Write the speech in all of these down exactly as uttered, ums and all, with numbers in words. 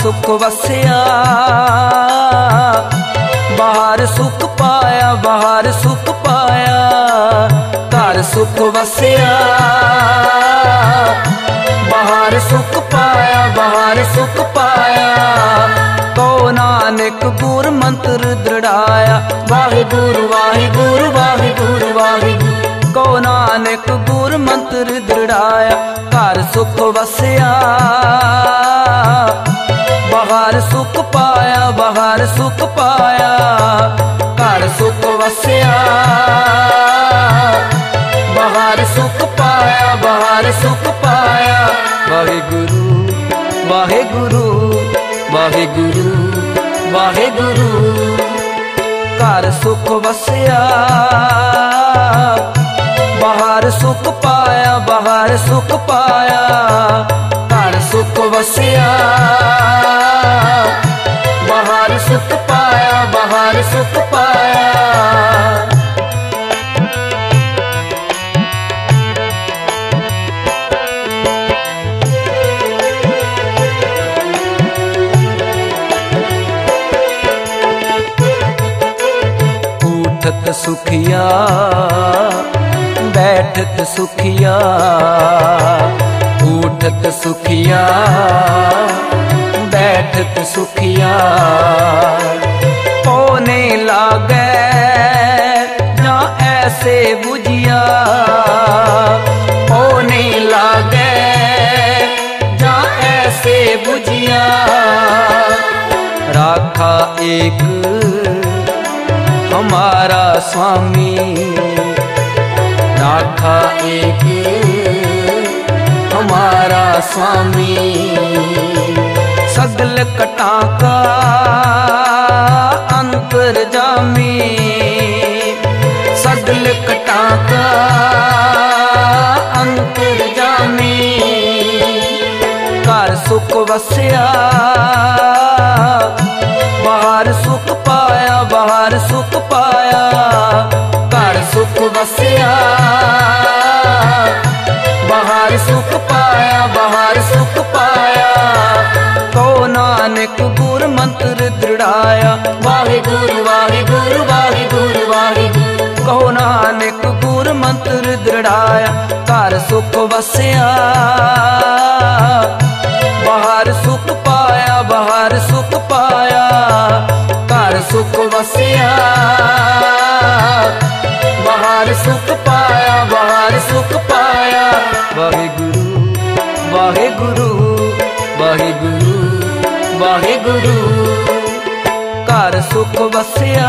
सुख वसिया बाहर सुख पाया, बाहर सुख पाया। घर सुख वसिया बाहर सुख पाया, बाहर सुख पाया। को नानक गुर मंत्र दृढ़ाया, वाहिगुरु वाहिगुरु वाहिगुरु वाहिगुरु। को नानक गुर मंत्र दृढ़ाया, घर सुख वसिया बाहर सुख पाया, बाहर सुख पाया। घर सुख वसिया बाहर सुख पाया, बाहर सुख पाया। वाहिगुरु वाहिगुरु वाहिगुरु वाहिगुरु। घर सुख वसिया बाहर सुख पाया, बाहर सुख पाया। घर सुख वसिया बाहर सुख पाया, बाहर सुख पाया। उठत सुखिया बैठत सुखिया, उठत सुखिया बैठत सुखिया। पौने लागे ना ऐसे बुझिया, पौने लागे ना ऐसे बुझिया। राखा एक हमारा स्वामी, राखा एक हमारा स्वामी। सगल कटा का अंतर्जामी, सगल कटा का अंतर्जामी। घर सुख वसिया बाहर सुख पाया, बाहर सुख पाया। घर सुख वसिया बाहर सुख पाया, बाहर सुख पाया। को नानक गुर मंत्र दृढ़ाया, वाहिगुरु वाहिगुरु वाहिगुरु वाहिगुरु। को नानक गुर मंत्र दृढ़ाया, घर सुख वसिया बाहर सुख पाया, बाहर सुख पाया। घर सुख वसिया बाहर सुख पाया, बाहर सुख पाया। वाहिगुरु वाहिगुरु वाहिगुरु वाहिगुरु। घर सुख वसिया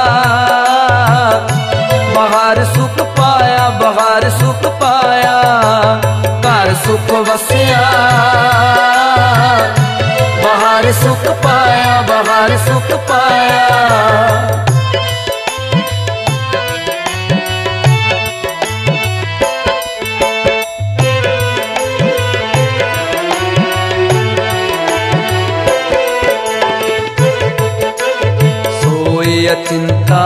बाहर सुख पाया, बाहर सुख पाया। घर सुख वसिया बाहर सुख पाया, बाहर सुख पाया। अचिंता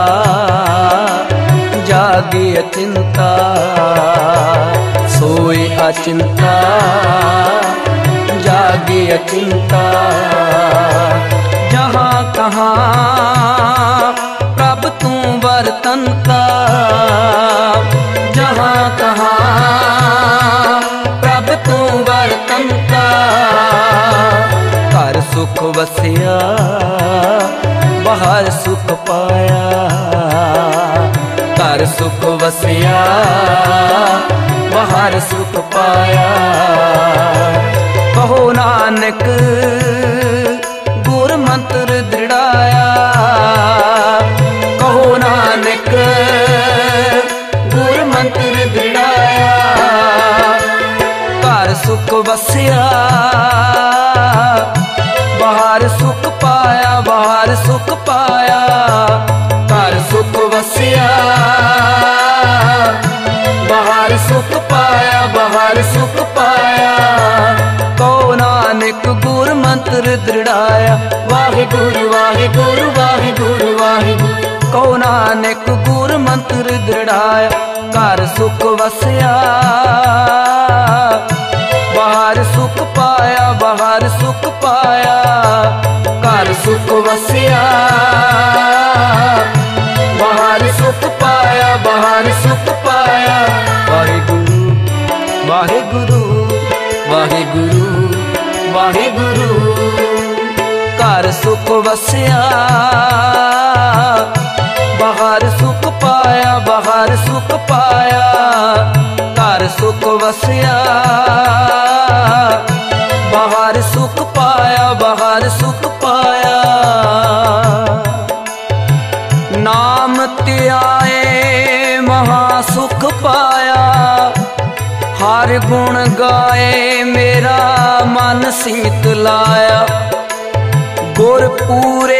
जागे अचिंता, सोए अचिंता जागे अचिंता। जहाँ कहाँ प्रभ तू बरतनता, जहाँ कहाँ प्रभ तू बरतनता। घर सुख वसिया बाहर सुख पाया, घर सुख वसिया बाहर सुख पाया। कहो नानक गुर मंत्र दृढ़ाया, कहो नानक गुर मंत्र दृढ़ाया। घर सुख वसिया बाहर सुख पाया, बाहर सुख पाया। घर सुख वसिया बाहर सुख पाया, बाहर सुख पाया। को नानक गुर मंत्र दृढ़ाया, वाहिगुरु वाहिगुरु वाहिगुरु वाहिगुरु। को नानक गुर मंत्र दृढ़ाया, घर सुख वसिया बाहर सुख पाया बाहर सुख पाया, घर सुख वसिया बाहर सुख पाया, बाहर सुख पाया। वाहिगुरु वाहिगुरु वाहिगुरु वाहिगुरु, घर सुख वसिया बाहर सुख पाया, बाहर सुख पाया, घर सुख वसिया बाहर सुख पाया, बाहर सुख पाया। नाम त्याए महासुख पाया, हर गुण गाए मेरा मन सीत लाया। गुर पूरे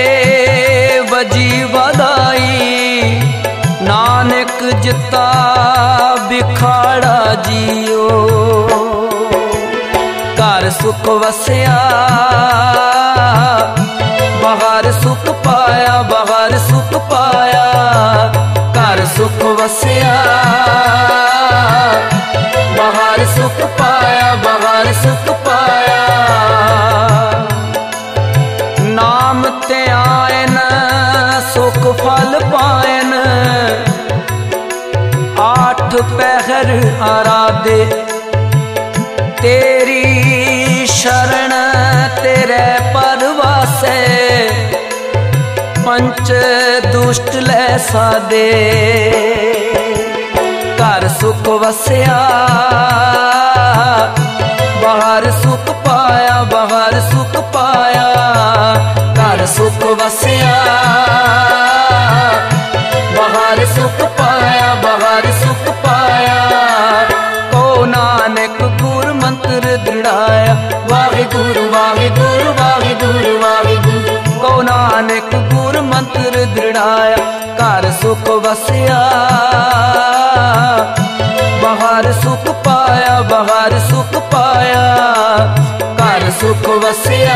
वजी वधाई, नानक जिता बिखाड़ा जियो। घर सुख वसिया बाहर सुख पाया, बाहर सुख पाया, घर सुख वसिया बाहर सुख पाया, बाहर सुख पाया। नाम त्यायन सुख फल पायन, आठ पहर आराधे तेरी शरण तेरे परवासे। पंच दुष्ट लै सादे, घर सुख वसिया बाहर सुख पाया, बाहर सुख पाया, घर सुख वसिया बाहर सुख पाया, बाहर सुख पाया। को नानक गुर मंत्र दृढ़ाया, वाहिगुरु वाहिगुरु वाहिगुरु वाहिगुरु। को नानक गुर मंत्र दृढ़ाया, घर सुख वसिया बाहर सुख पाया, बाहर सुख पाया, घर सुख वसिया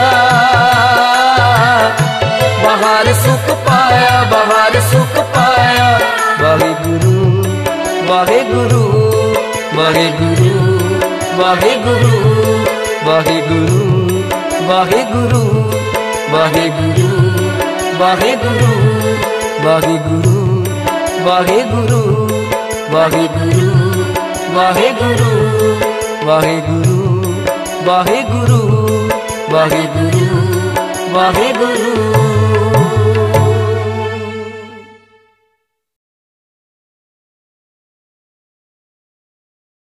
बाहर सुख पाया, बाहर सुख पाया। वाहिगुरु वाहिगुरु वाहिगुरु वाहिगुरु वाहिगुरु वाहिगुरु वाहिगुरु वाहिगुरु वाहिगुरु वाहिगुरु वाहिगुरु वाहिगुरु वाहिगुरु वाहिगुरु वाहिगुरु वाहिगुरु।